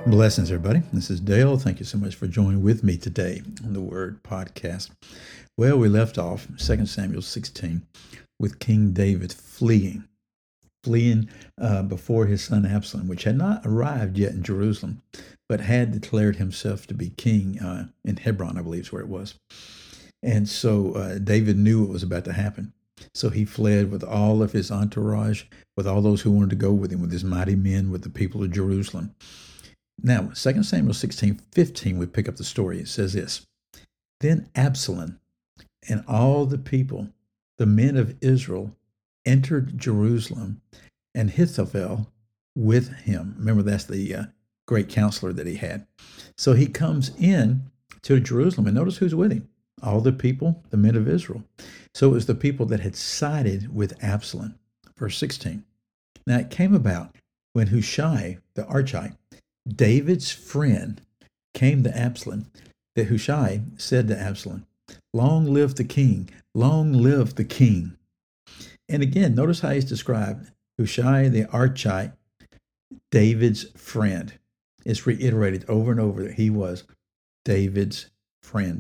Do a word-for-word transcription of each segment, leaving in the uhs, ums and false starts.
Blessings, everybody. This is Dale. Thank you so much for joining with me today on the Word Podcast. Well, we left off Second Samuel sixteen with King David fleeing, fleeing uh, before his son Absalom, which had not arrived yet in Jerusalem, but had declared himself to be king uh, in Hebron, I believe is where it was. And so uh, David knew what was about to happen. So he fled with all of his entourage, with all those who wanted to go with him, with his mighty men, with the people of Jerusalem. Now, Second Samuel sixteen fifteen, we pick up the story. It says this: Then Absalom and all the people, the men of Israel, entered Jerusalem, and Ahithophel with him. Remember, that's the uh, great counselor that he had. So he comes in to Jerusalem, and notice who's with him. All the people, the men of Israel. So it was the people that had sided with Absalom. Verse sixteen. Now it came about when Hushai, the Archite, David's friend, came to Absalom, that Hushai said to Absalom, "Long live the king, long live the king." And again, notice how he's described. Hushai the Archite, David's friend. It's reiterated over and over that he was David's friend.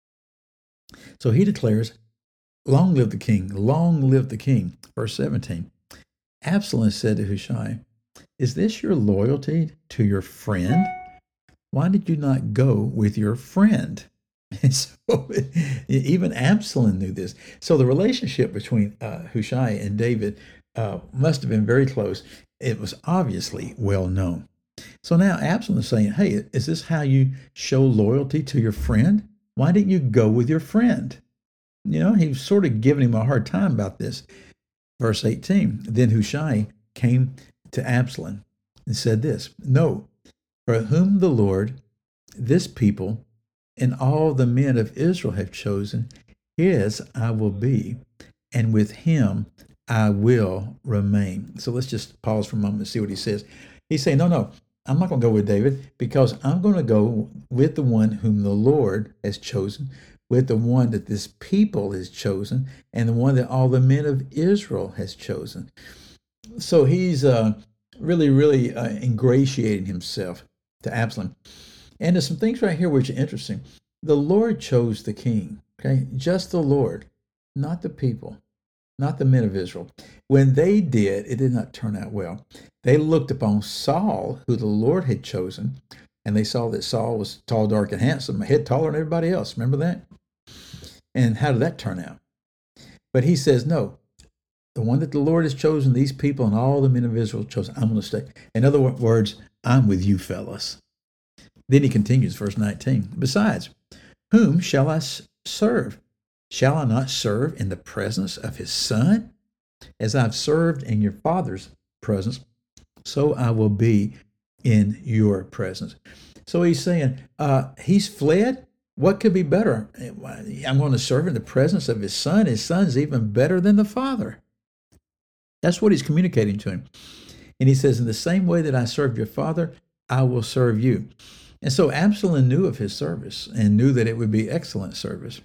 So he declares, "Long live the king, long live the king." Verse seventeen. Absalom said to Hushai, "Is this your loyalty to your friend? Why did you not go with your friend?" And so even Absalom knew this. So the relationship between uh, Hushai and David uh, must have been very close. It was obviously well known. So now Absalom is saying, "Hey, is this how you show loyalty to your friend? Why didn't you go with your friend?" You know, he was sort of giving him a hard time about this. Verse eighteen, then Hushai came to Absalom and said this: "No, for whom the Lord, this people, and all the men of Israel have chosen, his I will be, and with him I will remain." So let's just pause for a moment and see what he says. He's saying, no, no, I'm not going to go with David, because I'm going to go with the one whom the Lord has chosen, with the one that this people has chosen, and the one that all the men of Israel has chosen. So he's uh, really, really uh, ingratiating himself to Absalom. And there's some things right here which are interesting. The Lord chose the king, okay? Just the Lord, not the people, not the men of Israel. When they did, it did not turn out well. They looked upon Saul, who the Lord had chosen, and they saw that Saul was tall, dark, and handsome, a head taller than everybody else. Remember that? And how did that turn out? But he says, no, the one that the Lord has chosen, these people and all the men of Israel chosen, I'm going to stay. In other words, I'm with you, fellas. Then he continues, verse nineteen. Besides, whom shall I serve? Shall I not serve in the presence of his son? As I've served in your father's presence, so I will be in your presence. So he's saying, uh, he's fled. What could be better? I'm going to serve in the presence of his son. His son's even better than the father. That's what he's communicating to him. And he says, in the same way that I served your father, I will serve you. And so Absalom knew of his service and knew that it would be excellent service.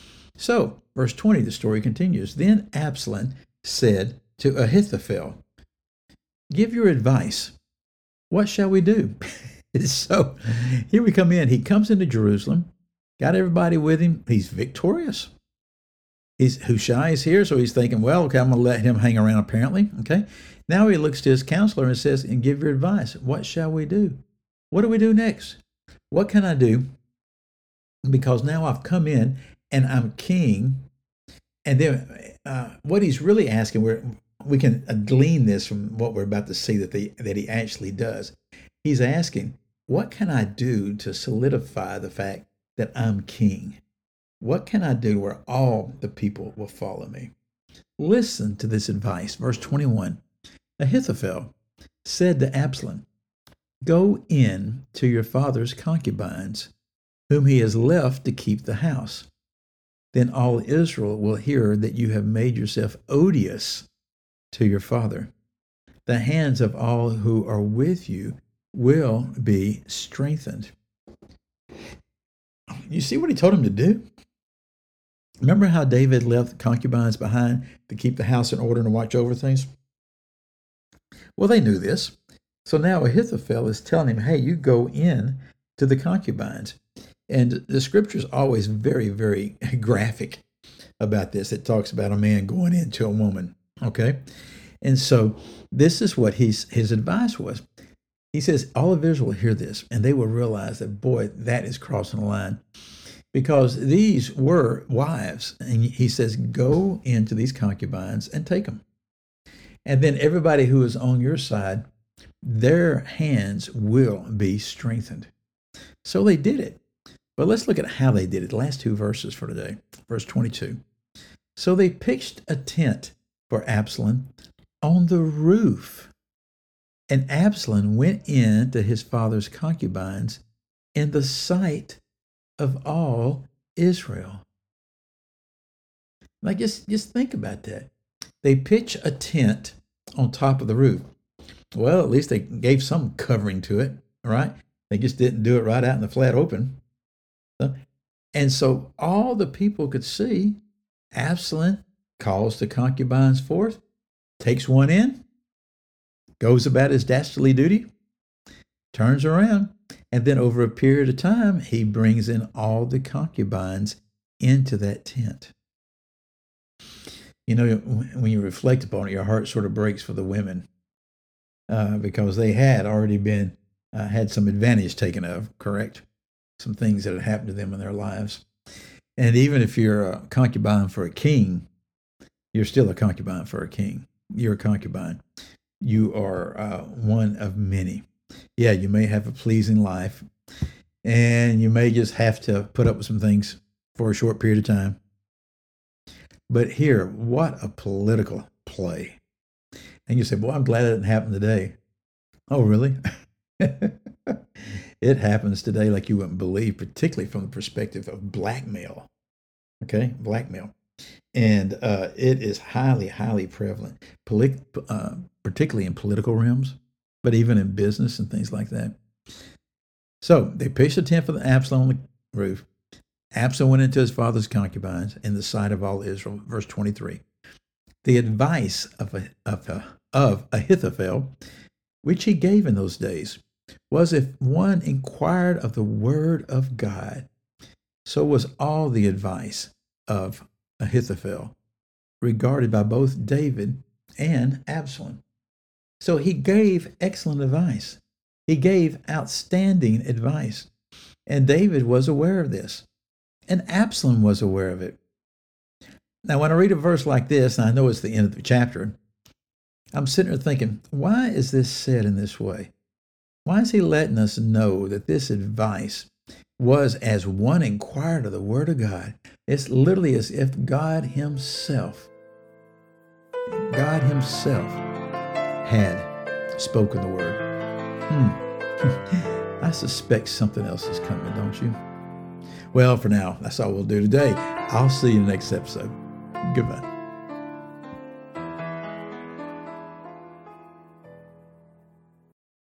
So, verse twenty, the story continues. Then Absalom said to Ahithophel, "Give your advice. What shall we do?" So here we come in. He comes into Jerusalem, got everybody with him. He's victorious. He's, Hushai is here, so he's thinking, well, okay, I'm going to let him hang around apparently. Okay. Now he looks to his counselor and says, and give your advice. What shall we do? What do we do next? What can I do? Because now I've come in and I'm king. And then uh, what he's really asking, we're, we can glean this from what we're about to see that, the, that he actually does. He's asking, what can I do to solidify the fact that I'm king? What can I do where all the people will follow me? Listen to this advice. Verse twenty-one, Ahithophel said to Absalom, "Go in to your father's concubines, whom he has left to keep the house. Then all Israel will hear that you have made yourself odious to your father. The hands of all who are with you will be strengthened." You see what he told him to do? Remember how David left concubines behind to keep the house in order and to watch over things? Well, they knew this. So now Ahithophel is telling him, hey, you go in to the concubines. And the scripture is always very, very graphic about this. It talks about a man going into a woman, okay? And so this is what he's, his advice was. He says, all of Israel will hear this, and they will realize that, boy, that is crossing the line. Because these were wives. And he says, go into these concubines and take them. And then everybody who is on your side, their hands will be strengthened. So they did it. But let's look at how they did it. The last two verses for today. Verse twenty-two. So they pitched a tent for Absalom on the roof. And Absalom went in to his father's concubines in the sight of all Israel. Like, just, just think about that. They pitch a tent on top of the roof. Well, at least they gave some covering to it, right? They just didn't do it right out in the flat open. And so all the people could see, Absalom calls the concubines forth, takes one in, goes about his dastardly duty, turns around, and then over a period of time, he brings in all the concubines into that tent. You know, when you reflect upon it, your heart sort of breaks for the women uh, because they had already been, uh, had some advantage taken of, correct? Some things that had happened to them in their lives. And even if you're a concubine for a king, you're still a concubine for a king. You're a concubine. You are uh, one of many. Yeah, you may have a pleasing life, and you may just have to put up with some things for a short period of time. But here, what a political play. And you say, well, I'm glad it didn't happen today. Oh, really? It happens today like you wouldn't believe, particularly from the perspective of blackmail. Okay, blackmail. And uh, it is highly, highly prevalent, Poli- uh, particularly in political realms, but even in business and things like that. So they pitched a tent for the Absalom on the roof. Absalom went into his father's concubines in the sight of all Israel. Verse twenty-three. The advice of, of, of Ahithophel, which he gave in those days, was if one inquired of the word of God, so was all the advice of Ahithophel, regarded by both David and Absalom. So he gave excellent advice. He gave outstanding advice. And David was aware of this. And Absalom was aware of it. Now, when I read a verse like this, and I know it's the end of the chapter, I'm sitting there thinking, why is this said in this way? Why is he letting us know that this advice was as one inquired of the word of God? It's literally as if God himself, God himself had spoken the word. Hmm. I suspect something else is coming, don't you? Well, for now, that's all we'll do today. I'll see you in the next episode. Goodbye.